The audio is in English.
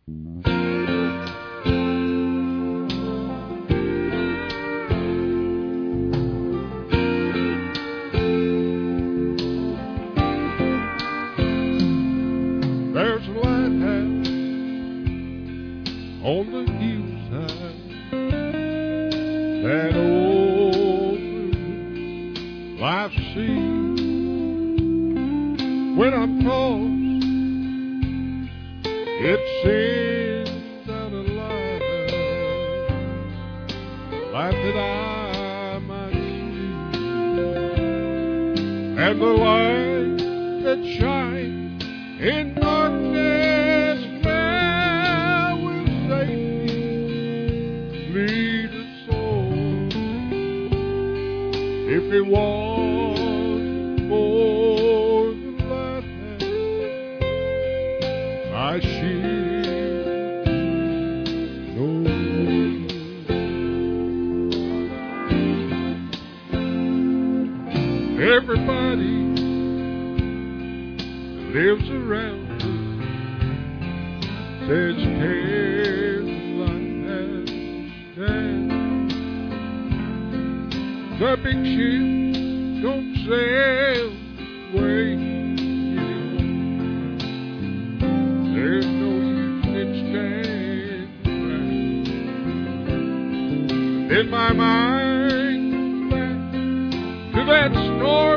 There's a lighthouse on the hillside that overlooks life's sea. When I'm tossed, it sends out a light that I might see, and the light that shines in darkness now will safely lead a soul. If it was for the lighthouse, I should know. Everybody lives around us says Caroline has died. The big ships don't sail away anymore. There's no use in standing around. In my mind goes back to that story